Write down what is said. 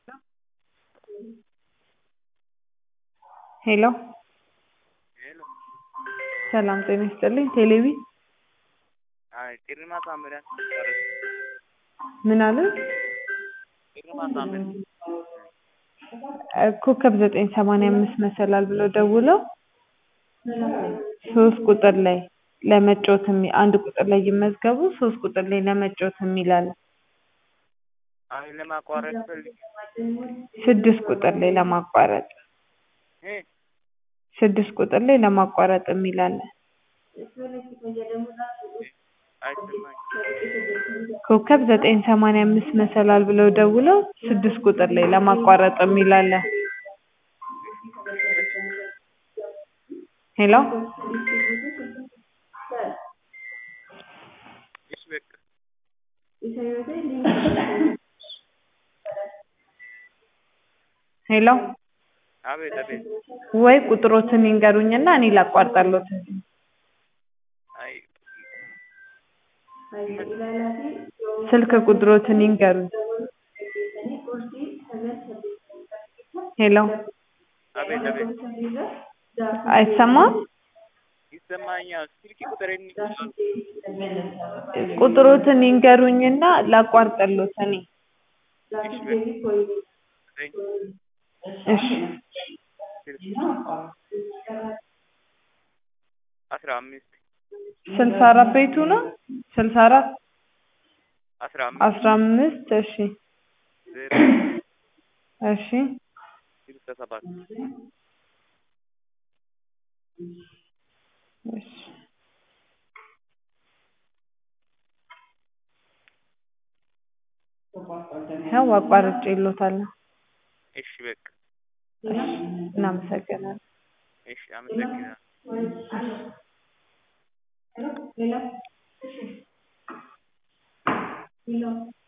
ሄሎ ሰላም ጤና ይስጥልኝ ቴሌቢ ምን አለ ኮከብ 985 መሰላል ብለው ደውለው 3 ቁጥር ላይ ለመጫወት አንድ ቁጥር ላይ ይመዝገቡ 3 ቁጥር ላይ ለመጫወት የሚል አለ 6 ቁጥር ላይ ለማቋረጥ 6 ቁጥር ላይ ለማቋረጥ የሚል አለ ኮከብ 985 መሰላል ብለው ደውለው 6 ቁጥር ላይ ለማቋረጥ የሚል አለ ሄሎ ሄሎ ወይ ቁጥሮችን ይንገሩኝና እኔ ላቋርጣለሁ ስልክ ቁጥሮችን ይንገሩኝ ሄሎ አይሰማም ቁጥሮችን ይንገሩኝና ላቋርጣለሁ እኔ እሺ 64 ቤቱ ነው 64 15 እሺ እሺ እሺ ያው አቋርጬልዎታለሁ እሺ በቃ እናመሰግናለን እሺ አመሰግናለሁ ሄሎ